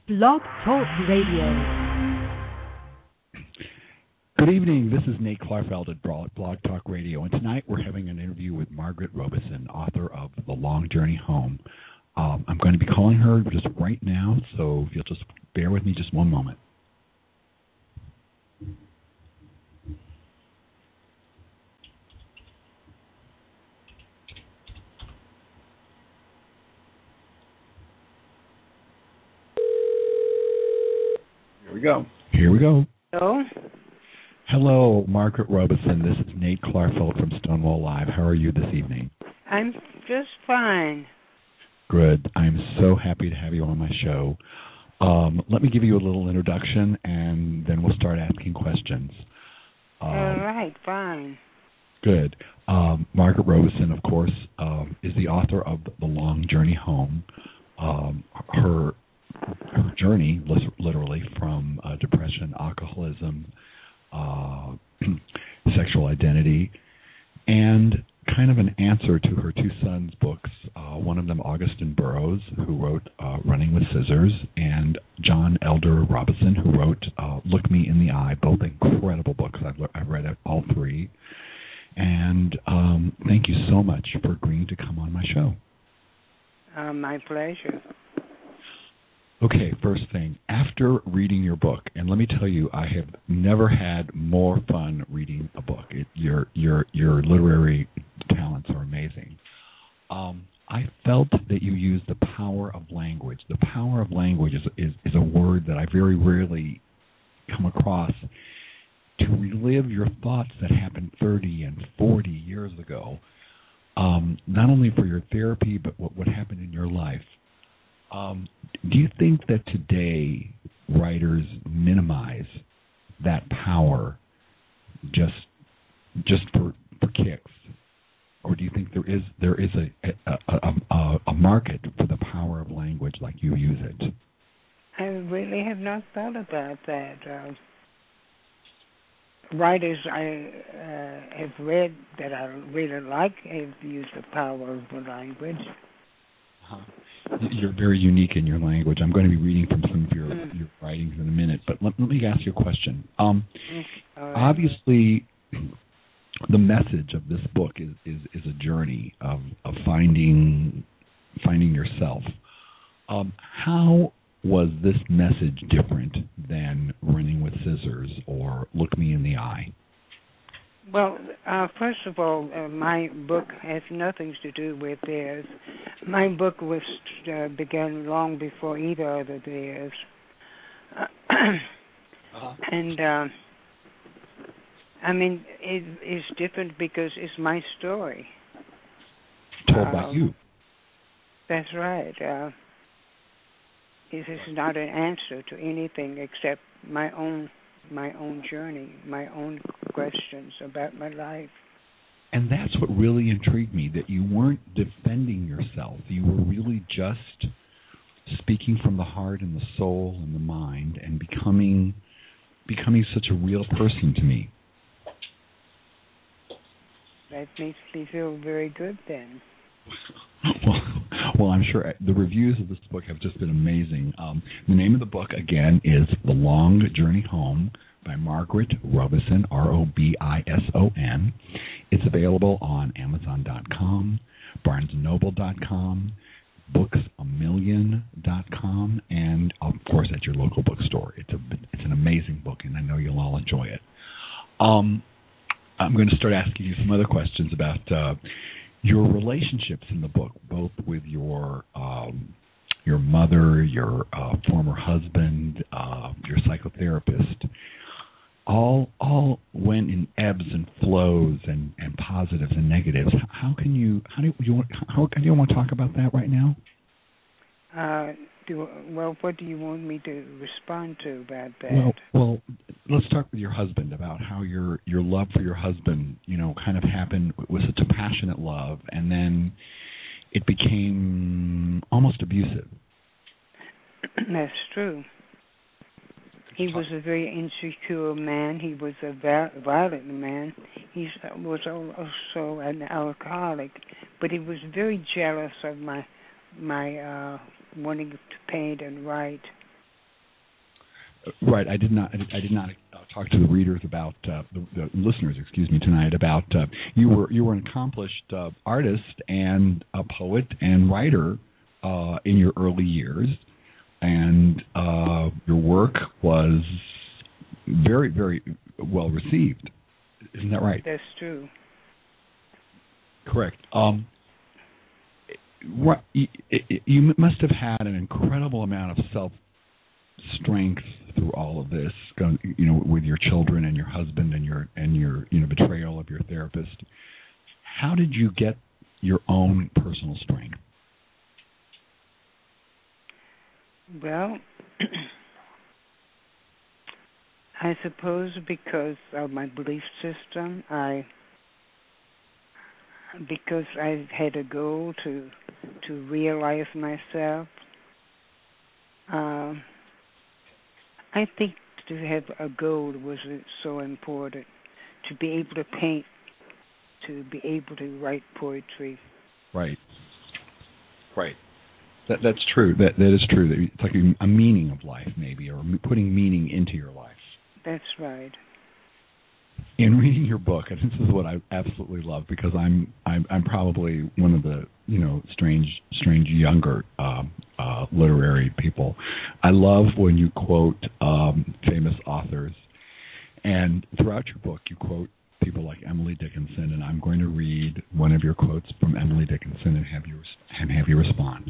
Blog Talk Radio. Good evening. This is Nate Klarfeld at Blog Talk Radio, and tonight we're having an interview with Margaret Robeson, author of The Long Journey Home. I'm going to be calling her just right now, so if you'll just bear with me just one moment. Here we go. Hello? Hello, Margaret Robeson. This is Nate Klarfeld from Stonewall Live. How are you this evening? I'm just fine. Good. I'm so happy to have you on my show. Let me give you a little introduction, and then we'll start asking questions. All right, fine. Good. Margaret Robeson, of course, is the author of The Long Journey Home. Her journey, literally, from depression, alcoholism, sexual identity, and kind of an answer to her two sons' books, one of them Augustin Burroughs, who wrote Running with Scissors, and John Elder Robinson, who wrote Look Me in the Eye, both incredible books. I've read all three. And thank you so much for agreeing to come on my show. My pleasure. Okay, first thing, after reading your book, and let me tell you, I have never had more fun reading a book. Your literary talents are amazing. I felt that you used the power of language. The power of language is a word that I very rarely come across to relive your thoughts that happened 30 and 40 years ago, not only for your therapy, but what happened in your life. Do you think that today writers minimize that power just for kicks, or do you think there is a market for the power of language like you use it? I really have not thought about that. Writers I have read that I really like have used the power of the language. You're very unique in your language. I'm going to be reading from some of your writings in a minute, but let me ask you a question. Obviously, the message of this book is a journey of finding yourself. How was this message different than Running with Scissors or Look Me in the Eye? Well, first of all, my book has nothing to do with theirs. My book was began long before either of theirs. And, I mean, it's different because it's my story. Told by you. That's right. This is not an answer to anything except my own journey, my own questions about my life. And that's what really intrigued me, that you weren't defending yourself. You were really just speaking from the heart and the soul and the mind and becoming such a real person to me. That makes me feel very good then. Well, I'm sure the reviews of this book have just been amazing. The name of the book, again, is The Long Journey Home by Margaret Robeson, Robison. It's available on Amazon.com, BarnesandNoble.com, BooksAMillion.com, and, of course, at your local bookstore. It's an amazing book, and I know you'll all enjoy it. I'm going to start asking you some other questions about your relationships in the book, both with your mother, your former husband, your psychotherapist. All went in ebbs and flows and positives and negatives. How do you want to talk about that right now? What do you want me to respond to about that? Well, let's talk with your husband about how your love for your husband, kind of happened with such a passionate love, and then it became almost abusive. That's true. He was a very insecure man. He was a violent man. He was also an alcoholic, but he was very jealous of my wanting to paint and write. Right. I did not talk to the readers about the listeners, tonight about you were an accomplished artist and a poet and writer in your early years, and your work was very, very well received. Isn't that right? That's true. Correct. You must have had an incredible amount of self-strength through all of this, with your children and your husband and your betrayal of your therapist. How did you get your own personal strength? Well, I suppose because of my belief system, because I had a goal to realize myself. I think to have a goal was so important. To be able to paint, to be able to write poetry. Right. That's true. That is true. It's like a meaning of life, maybe, or putting meaning into your life. That's right. In reading your book, and this is what I absolutely love, because I'm probably one of the strange younger literary people. I love when you quote famous authors, and throughout your book you quote people like Emily Dickinson, and I'm going to read one of your quotes from Emily Dickinson and have you respond.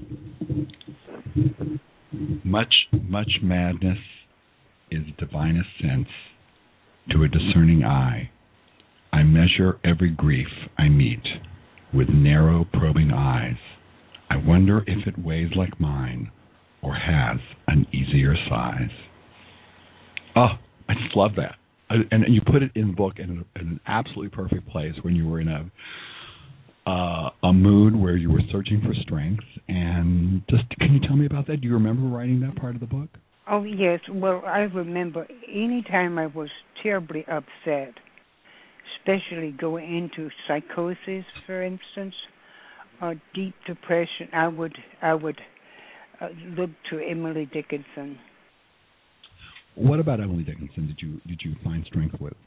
Much madness is divinest sense to a discerning eye. I measure every grief I meet with narrow probing eyes. I wonder if it weighs like mine or has an easier size. Oh, I just love that. And you put it in the book in an absolutely perfect place when you were in a mood where you were searching for strength. And just, can you tell me about that? Do you remember writing that part of the book? Oh, yes. Well, I remember any time I was terribly upset, especially going into psychosis, for instance, or deep depression, I would look to Emily Dickinson. What about Emily Dickinson did you find strength with?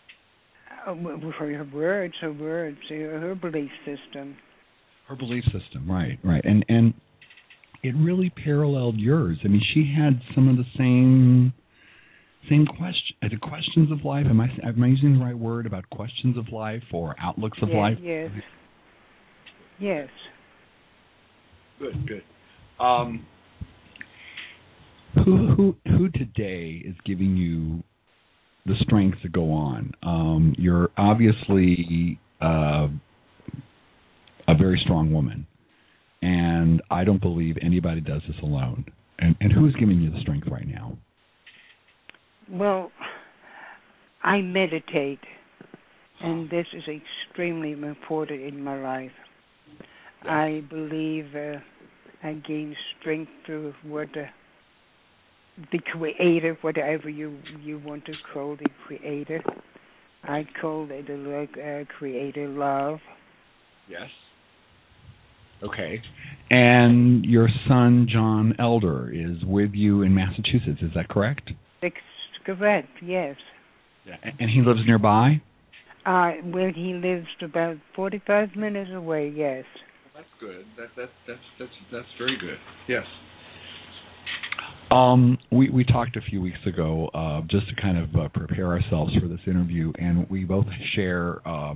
Her words, her belief system. Her belief system, right. And it really paralleled yours. I mean, she had some of the same questions of life. Am I using the right word about questions of life or outlooks of life? Yes. Good. Who today is giving you the strength to go on? You're obviously a very strong woman, and I don't believe anybody does this alone. And who's giving you the strength right now? Well, I meditate, and this is extremely important in my life. I believe I gain strength through what the Creator, whatever you want to call the Creator. I call it the Creator love. Yes. Okay. And your son, John Elder, is with you in Massachusetts. Is that correct? That's correct, yes. Yeah. And he lives nearby? Well, he lives about 45 minutes away, yes. That's good. That's very good. Yes. We talked a few weeks ago just to kind of prepare ourselves for this interview, and we both share.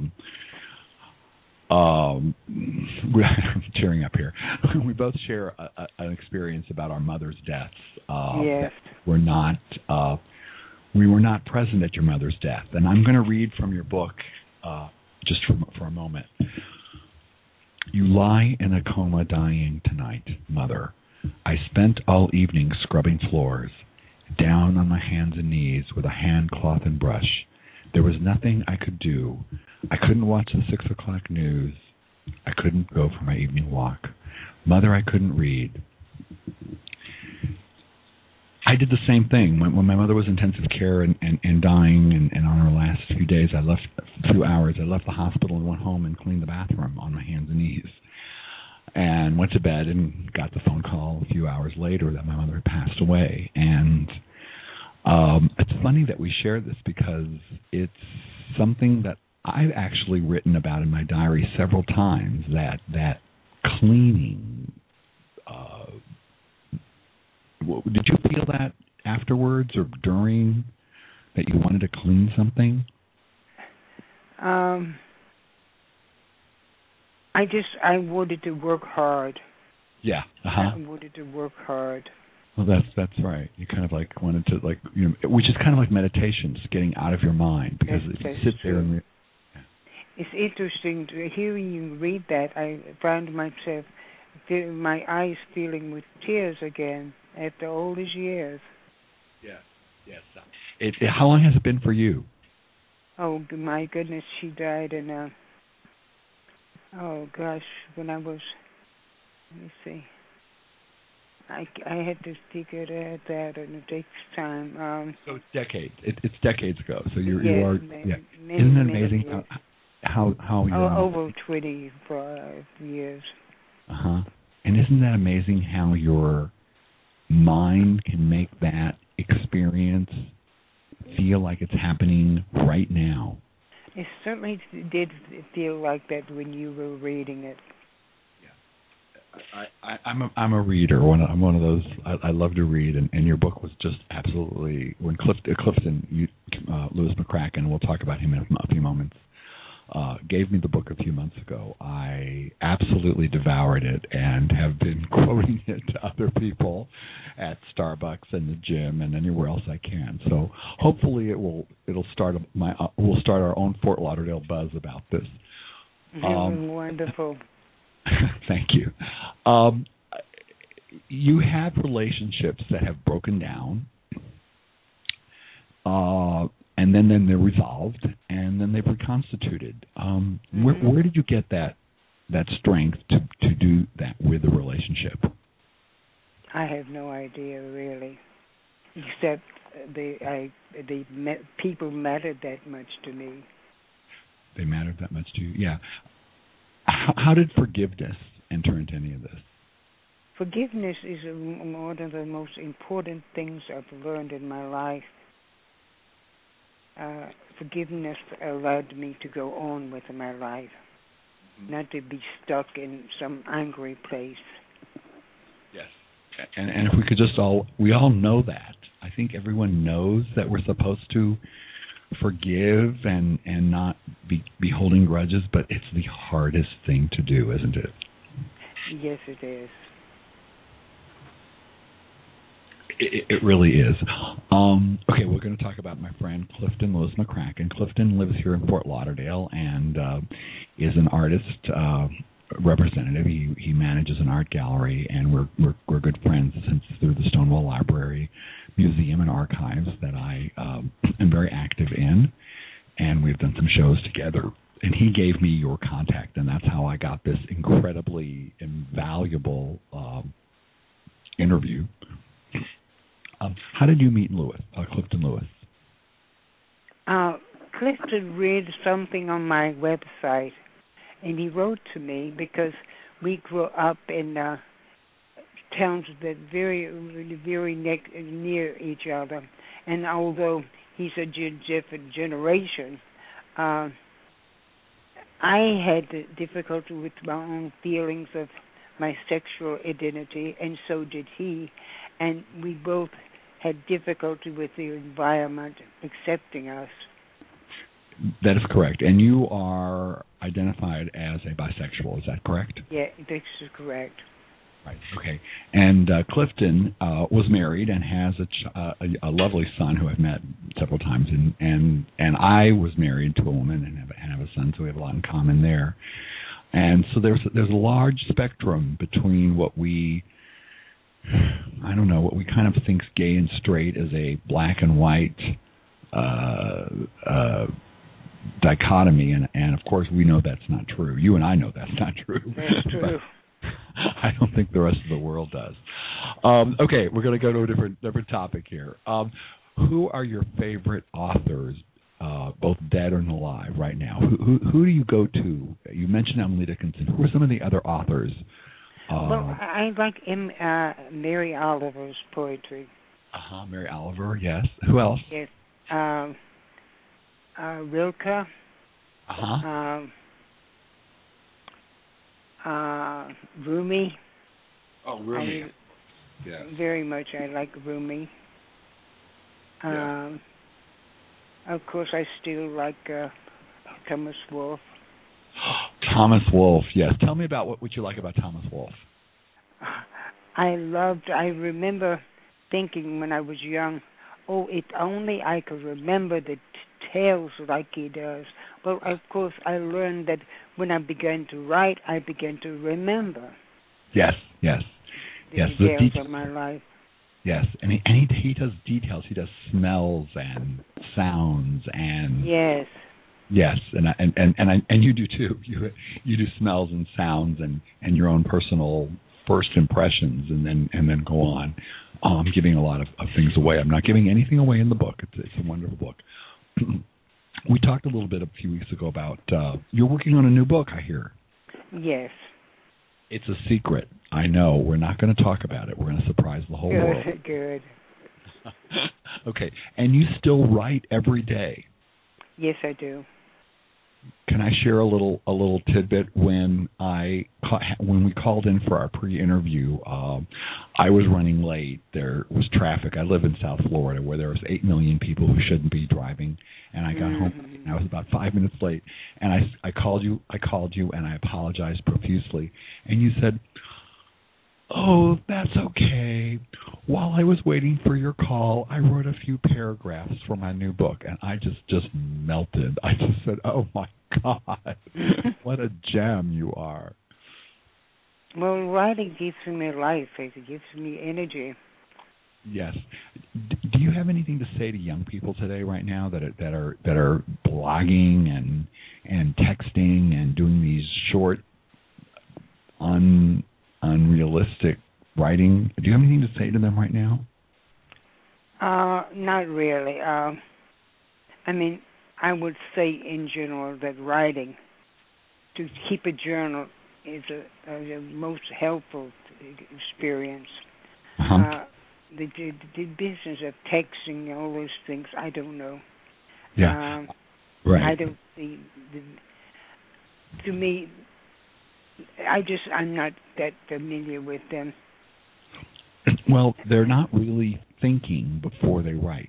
I'm tearing up here. We both share an experience about our mother's deaths. Yes. We were not present at your mother's death, and I'm going to read from your book just for a moment. You lie in a coma dying tonight, Mother. I spent all evening scrubbing floors, down on my hands and knees with a hand cloth and brush. There was nothing I could do. I couldn't watch the 6 o'clock news. I couldn't go for my evening walk. Mother, I couldn't read. I did the same thing. When my mother was in intensive care and dying, and on her last few days, I left the hospital and went home and cleaned the bathroom on my hands and knees. And went to bed and got the phone call a few hours later that my mother had passed away. And It's funny that we share this because it's something that I've actually written about in my diary several times, that cleaning. Did you feel that afterwards or during, that you wanted to clean something? I wanted to work hard. Yeah. I wanted to work hard. Well, that's right. You kind of like wanted to, like, you know, which is kind of like meditation, just getting out of your mind, because if you sit there and it's interesting to hearing you read that. I found myself, my eyes filling with tears again after all these years. Yes. How long has it been for you? Oh my goodness, she died in when I was, let me see. I had to figure that, and it takes time. So it's decades. It's decades ago. So you are. Many, Isn't it amazing how you're over 25 years. And isn't that amazing how your mind can make that experience feel like it's happening right now? It certainly did feel like that when you were reading it. I'm a reader. I'm one of those. I love to read, and your book was just absolutely. When Clifton Lewis McCracken, we'll talk about him in a few moments, gave me the book a few months ago, I absolutely devoured it and have been quoting it to other people at Starbucks and the gym and anywhere else I can. So hopefully we'll start our own Fort Lauderdale buzz about this. Wonderful. Thank you. You have relationships that have broken down, and then they're resolved, and then they've reconstituted. Where did you get that strength to do that with a relationship? I have no idea, really, except people mattered that much to me. They mattered that much to you, yeah. How did forgiveness enter into any of this? Forgiveness is one of the most important things I've learned in my life. Forgiveness allowed me to go on with my life, not to be stuck in some angry place. Yes. And if we could we all know that. I think everyone knows that we're supposed to forgive and not be holding grudges, but it's the hardest thing to do, isn't it? Yes, it is. It really is. Okay, we're going to talk about my friend Clifton Lewis McCracken. Clifton lives here in Fort Lauderdale and is an artist representative. He manages an art gallery, and we're good friends since through the Stonewall Library, Museum, and Archives that I am very active in, and we've done some shows together. And he gave me your contact, and that's how I got this incredibly invaluable interview. How did you meet Clifton Lewis? Clifton read something on my website, and he wrote to me because we grew up in towns that very near each other. And although he's a different generation, I had difficulty with my own feelings of my sexual identity, and so did he. And we both had difficulty with the environment accepting us. That is correct. And you are identified as a bisexual, is that correct? Yeah, this is correct. Right, okay. And Clifton was married and has a lovely son who I've met several times. And I was married to a woman and have a son, so we have a lot in common there. And so there's a large spectrum between what we kind of think gay and straight as a black and white dichotomy, and of course we know that's not true. You and I know that's not true. That's true. I don't think the rest of the world does. Okay, we're going to go to a different topic here. Who are your favorite authors, both dead and alive, right now? Who do you go to? You mentioned Emily Dickinson. Who are some of the other authors? Well, I like Mary Oliver's poetry. Mary Oliver, yes. Who else? Yes. Rilke. Rumi. Oh, Rumi. Yes. Very much I like Rumi. Of course, I still like Thomas Wolfe. Thomas Wolfe, yes. Tell me about what you like about Thomas Wolfe. I remember thinking when I was young, oh, if only I could remember the tales like he does. But, of course, I learned that when I began to write, I began to remember. Yes. The details of my life. Yes, and he does details. He does smells and sounds and yes, and you do too. You do smells and sounds and your own personal first impressions, and then go on. I'm giving a lot of things away. I'm not giving anything away in the book. It's a wonderful book. We talked a little bit a few weeks ago about you're working on a new book, I hear. Yes. It's a secret. I know. We're not going to talk about it. We're going to surprise the whole world. Good. Okay. And you still write every day? Yes, I do. Can I share a little tidbit? When we called in for our pre-interview, I was running late. There was traffic. I live in South Florida, where there was 8 million people who shouldn't be driving, and I got home. And I was about 5 minutes late, and I called you, and I apologized profusely, and you said, "Oh, that's okay. While I was waiting for your call, I wrote a few paragraphs for my new book," and I just melted. I just said, "Oh my God, what a gem you are!" Well, writing gives me life. It gives me energy. Yes. Do you have anything to say to young people today, right now, that are blogging and texting and doing these short, unrealistic writing? Do you have anything to say to them right now? Not really. I mean, I would say in general that writing, to keep a journal, is a most helpful experience. The business of texting, all those things, I don't know. Yeah, right. I don't see. To me, I'm not that familiar with them. Well, they're not really thinking before they write.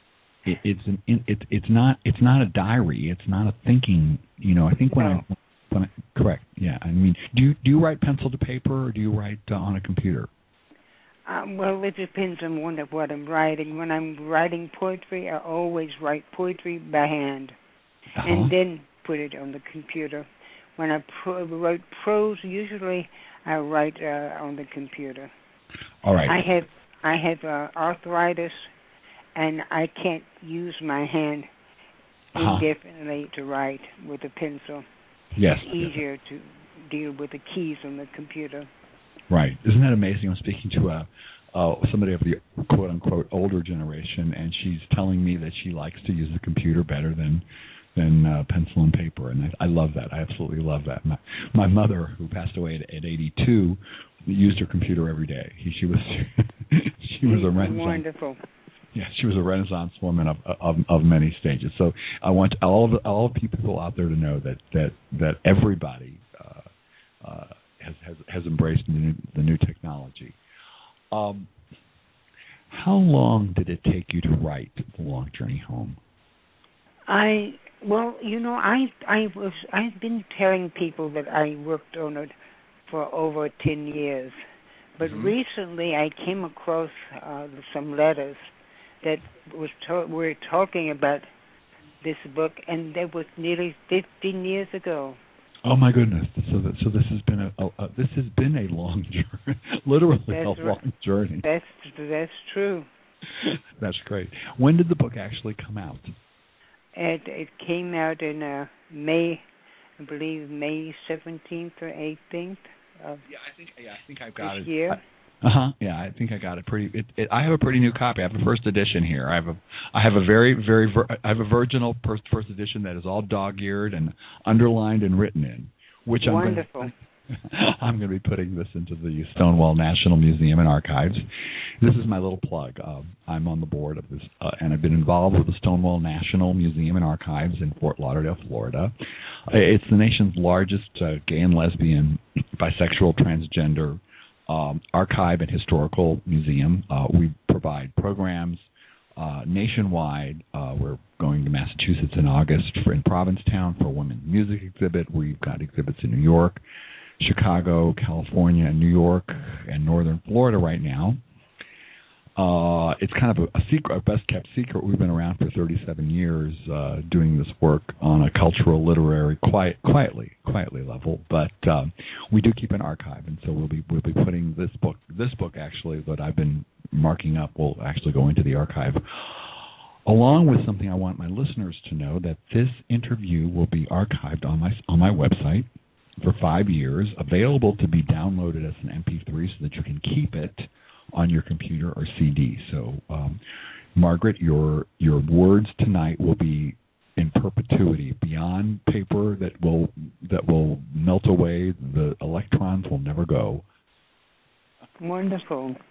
It's not a diary. It's not a thinking. I think when I correct. Yeah, I mean, do you write pencil to paper, or do you write on a computer? Well, it depends on what I'm writing. When I'm writing poetry, I always write poetry by hand, and then put it on the computer. When I wrote prose, usually I write on the computer. All right. I have arthritis, and I can't use my hand indefinitely to write with a pencil. Yes. It's easier to deal with the keys on the computer. Right. Isn't that amazing? I'm speaking to somebody of the quote-unquote older generation, and she's telling me that she likes to use the computer better than pencil and paper, and I love that. I absolutely love that. My mother, who passed away at 82, used her computer every day. She was a Renaissance. Wonderful. Yeah, she was a Renaissance woman of many stages. So I want all people out there to know that everybody has embraced the new technology. How long did it take you to write The Long Journey Home? I've been telling people that I worked on it for over 10 years, but recently I came across some letters that were talking about this book, and that was nearly 15 years ago. Oh my goodness! So this has been a long journey, literally long journey. That's true. That's great. When did the book actually come out? It came out in May, I believe May 17th or 18th. I think I've got this it. Year. Yeah, I think I got it pretty. I have a pretty new copy. I have the first edition here. I have a virginal first edition that is all dog-eared and underlined and written in, which wonderful. I'm going to be putting this into the Stonewall National Museum and Archives. This is my little plug. I'm on the board of this, and I've been involved with the Stonewall National Museum and Archives in Fort Lauderdale, Florida. It's the nation's largest gay and lesbian, bisexual, transgender archive and historical museum. We provide programs nationwide. We're going to Massachusetts in August in Provincetown for a women's music exhibit. We've got exhibits in New York, Chicago, California, and New York, and northern Florida right now. It's kind of a secret, a best-kept secret. We've been around for 37 years doing this work on a cultural, literary, quietly level. But we do keep an archive, and so we'll be putting this book actually that I've been marking up will actually go into the archive, along with something I want my listeners to know, that this interview will be archived on my website for 5 years, available to be downloaded as an MP3 so that you can keep it on your computer or CD. So, Margaret, your words tonight will be in perpetuity, beyond paper that will melt away. The electrons will never go. Wonderful.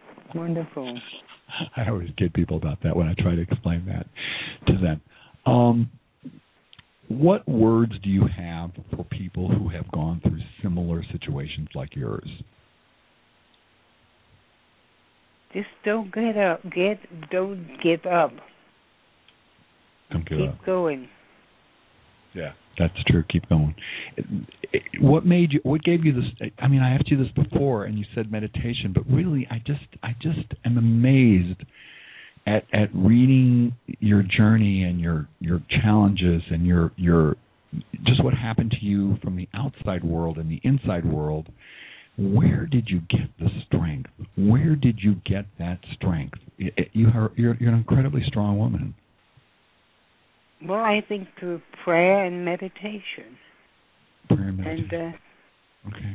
I always kid people about that when I try to explain that to them. What words do you have for people who have gone through similar situations like yours? Just don't get up. Don't give up. Don't give up. Keep going. Yeah, that's true. Keep going. What gave you this? I mean, I asked you this before, and you said meditation, but really, I just am amazed at reading your journey and your challenges and your just what happened to you from the outside world and the inside world. Where did you get the strength? Where did you get that strength? You're an incredibly strong woman. Well, I think through prayer and meditation. Prayer and meditation. Okay.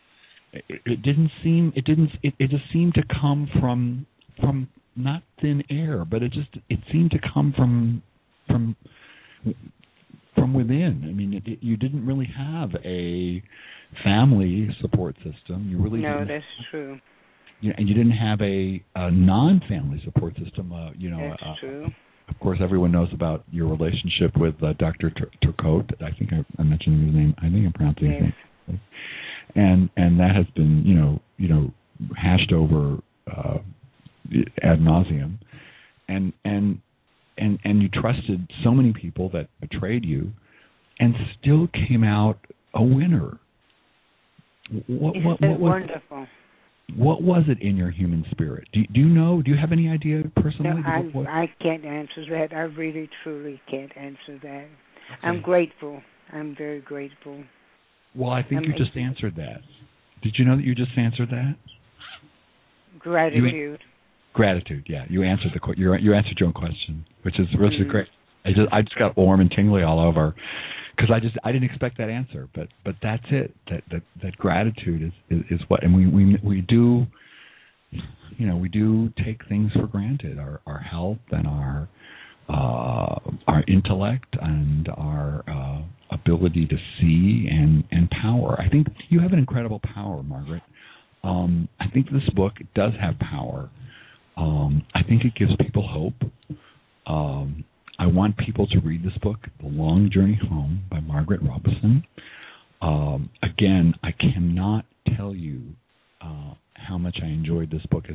It just seemed to come from not thin air, but it seemed to come from within. I mean, you didn't really have a family support system. You really didn't. That's true. And you didn't have a non-family support system. That's true. Of course, everyone knows about your relationship with Dr. Turcotte. I think I mentioned his name. I think I'm pronouncing his name. And that has been hashed over ad nauseum. And you trusted so many people that betrayed you, and still came out a winner. What was wonderful? What was it in your human spirit? Do you know? Do you have any idea personally? No, I can't answer that. I really, truly can't answer that. Okay. I'm grateful. I'm very grateful. Well, I think you just answered that. Did you know that you just answered that? Gratitude. Gratitude. Yeah, you answered you answered your own question, which is really great. I just got warm and tingly all over, because I didn't expect that answer, but that's it. That gratitude is what, and we do, we do take things for granted, our health and our intellect and our ability to see and power. I think you have an incredible power, Margaret. I think this book does have power. I think it gives people hope. I want people to read this book, The Long Journey Home by Margaret Robeson. Again, I cannot tell you how much I enjoyed this book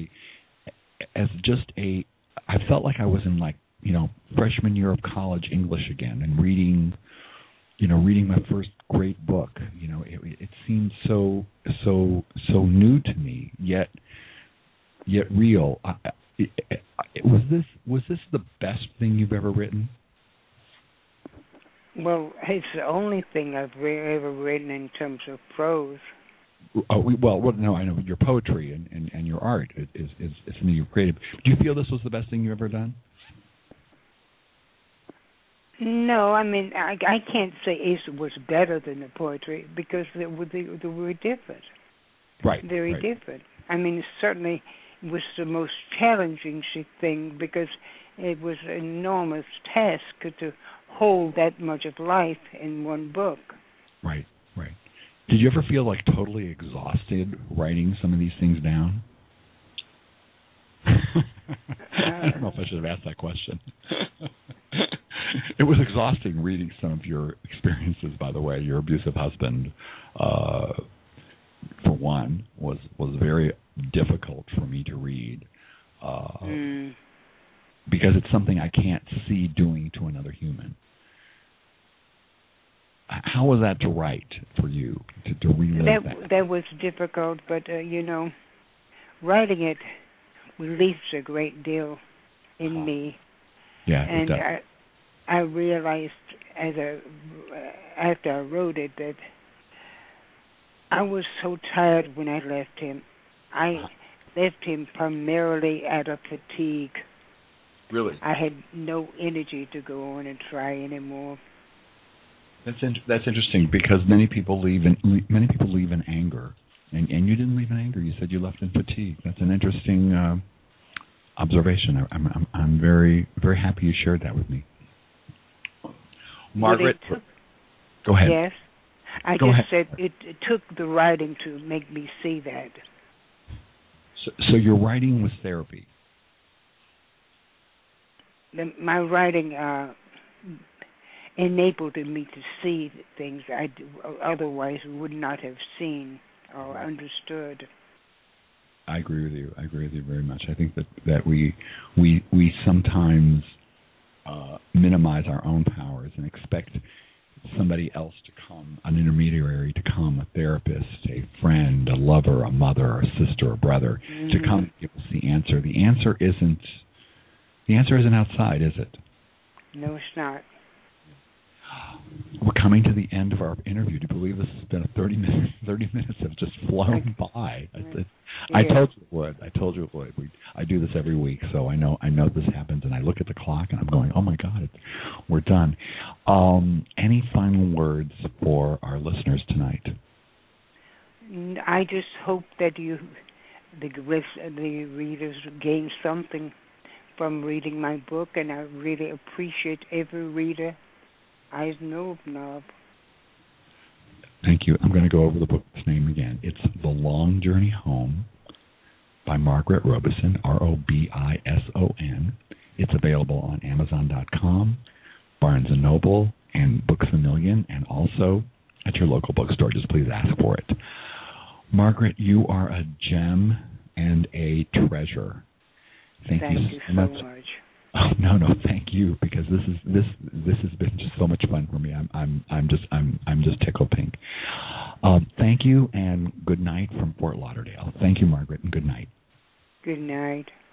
I felt like I was in freshman year of college English again, and reading my first great book. It seemed so new to me, yet real. Was this the best thing you've ever written? Well, it's the only thing I've ever written in terms of prose. No, I know your poetry and your art is something you've created. Do you feel this was the best thing you've ever done? No, I mean I can't say it was better than the poetry, because they were different. Right. Very different. I mean, certainly was the most challenging thing, because it was an enormous task to hold that much of life in one book. Right. Did you ever feel like totally exhausted writing some of these things down? I don't know if I should have asked that question. It was exhausting reading some of your experiences, by the way. Your abusive husband, for one, was very difficult for me to read because it's something I can't see doing to another human. How was that to write for you, to relive that? That was difficult, but, writing it relieves a great deal in me. Yeah, and I realized after I wrote it that I was so tired when I left him. I left him primarily out of fatigue. Really? I had no energy to go on and try anymore. That's interesting because many people leave in anger, and you didn't leave in anger. You said you left in fatigue. That's an interesting observation. I'm very very happy you shared that with me. Margaret, go ahead. Yes, I said it took the writing to make me see that. So your writing was therapy. My writing enabled me to see things I otherwise would not have seen or understood. I agree with you. I agree with you very much. I think that we sometimes minimize our own powers and expect somebody else to come, an intermediary to come, a therapist, a friend, a lover, a mother, a sister, a brother, to come and give us the answer. The answer isn't outside, is it? No, it's not. We're coming to the end of our interview. Do you believe this has been 30 minutes? 30 minutes have just flown by. I told you it would. I do this every week, so I know this happens, and I look at the clock, and I'm going, oh, my God, we're done. Any final words for our listeners tonight? I just hope that the readers gain something from reading my book, and I really appreciate every reader I know of now. Thank you. I'm going to go over the book's name again. It's The Long Journey Home by Margaret Robison, Robison. It's available on Amazon.com, Barnes & Noble, and Books A Million, and also at your local bookstore. Just please ask for it. Margaret, you are a gem and a treasure. Thank you so much. Oh, no, thank you, because this has been just so much fun for me. I'm just tickled pink. Thank you, and good night from Fort Lauderdale. Thank you, Margaret, and good night. Good night.